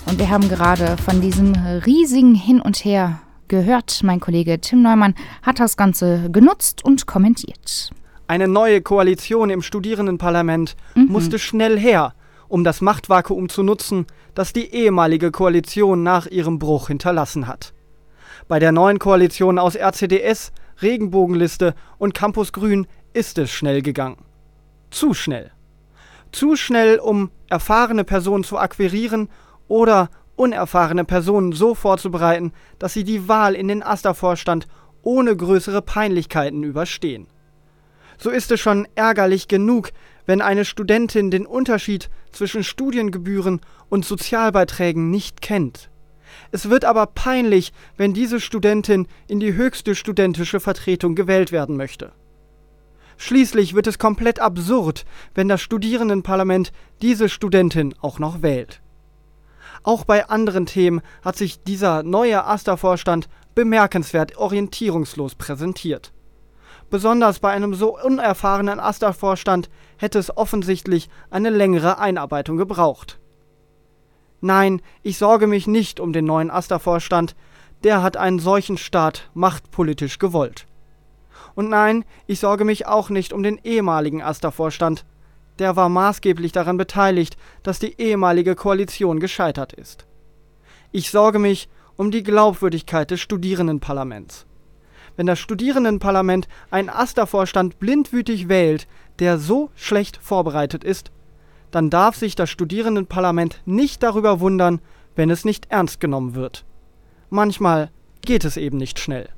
Und wir haben gerade von diesem riesigen Hin und Her gehört. Mein Kollege Tim Neumann hat das Ganze genutzt und kommentiert. Eine neue Koalition im Studierendenparlament musste schnell her, um das Machtvakuum zu nutzen, das die ehemalige Koalition nach ihrem Bruch hinterlassen hat. Bei der neuen Koalition aus RCDS, Regenbogenliste und Campus Grün ist es schnell gegangen. Zu schnell. Zu schnell, um erfahrene Personen zu akquirieren oder unerfahrene Personen so vorzubereiten, dass sie die Wahl in den AStA-Vorstand ohne größere Peinlichkeiten überstehen. So ist es schon ärgerlich genug, wenn eine Studentin den Unterschied zwischen Studiengebühren und Sozialbeiträgen nicht kennt. Es wird aber peinlich, wenn diese Studentin in die höchste studentische Vertretung gewählt werden möchte. Schließlich wird es komplett absurd, wenn das Studierendenparlament diese Studentin auch noch wählt. Auch bei anderen Themen hat sich dieser neue AStA-Vorstand bemerkenswert orientierungslos präsentiert. Besonders bei einem so unerfahrenen AStA-Vorstand hätte es offensichtlich eine längere Einarbeitung gebraucht. Nein, ich sorge mich nicht um den neuen AStA-Vorstand, der hat einen solchen Start machtpolitisch gewollt. Und nein, ich sorge mich auch nicht um den ehemaligen AStA-Vorstand, der war maßgeblich daran beteiligt, dass die ehemalige Koalition gescheitert ist. Ich sorge mich um die Glaubwürdigkeit des Studierendenparlaments. Wenn das Studierendenparlament einen AStA-Vorstand blindwütig wählt, der so schlecht vorbereitet ist, dann darf sich das Studierendenparlament nicht darüber wundern, wenn es nicht ernst genommen wird. Manchmal geht es eben nicht schnell.